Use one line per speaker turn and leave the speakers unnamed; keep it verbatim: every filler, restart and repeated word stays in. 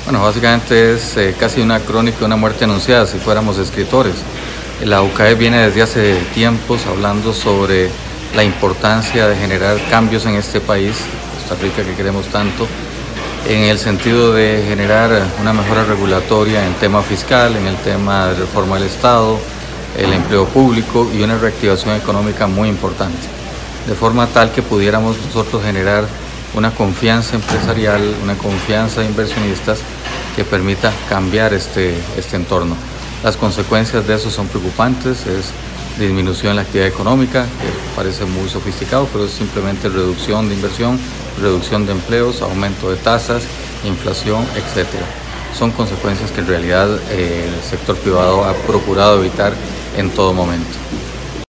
Bueno, básicamente es eh, casi una crónica de una muerte anunciada, si fuéramos escritores. La U C A E viene desde hace tiempos hablando sobre la importancia de generar cambios en este país, Costa Rica que queremos tanto, en el sentido de generar una mejora regulatoria en el tema fiscal, en el tema de reforma del Estado, el empleo público y una reactivación económica muy importante, de forma tal que pudiéramos nosotros generar una confianza empresarial, una confianza de inversionistas que permita cambiar este, este entorno. Las consecuencias de eso son preocupantes, es disminución en la actividad económica, que parece muy sofisticado, pero es simplemente reducción de inversión, reducción de empleos, aumento de tasas, inflación, etcétera. Son consecuencias que en realidad eh, el sector privado ha procurado evitar en todo momento.